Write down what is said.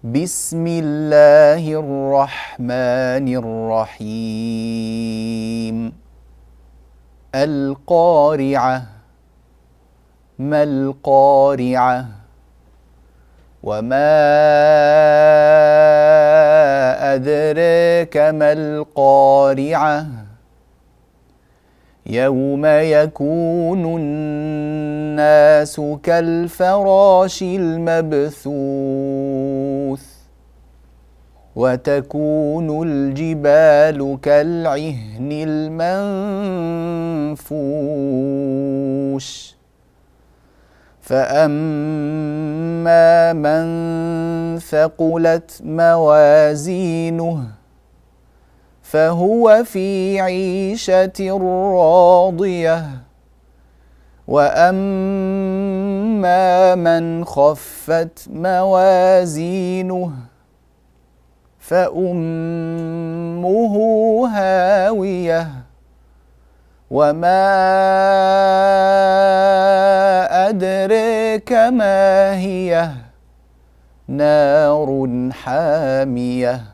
بسم الله الرحمن الرحيم. القارعة. ما القارعة؟ وما أدراك ما القارعة؟ يوم يكون الناس كالفراش المبثوث وتكون الجبال كالعهن المنفوش فأما من ثقلت موازينه فهو في عيشة راضية وأما من خفت موازينه فأمه هاوية وما أدريك ما هي نار حامية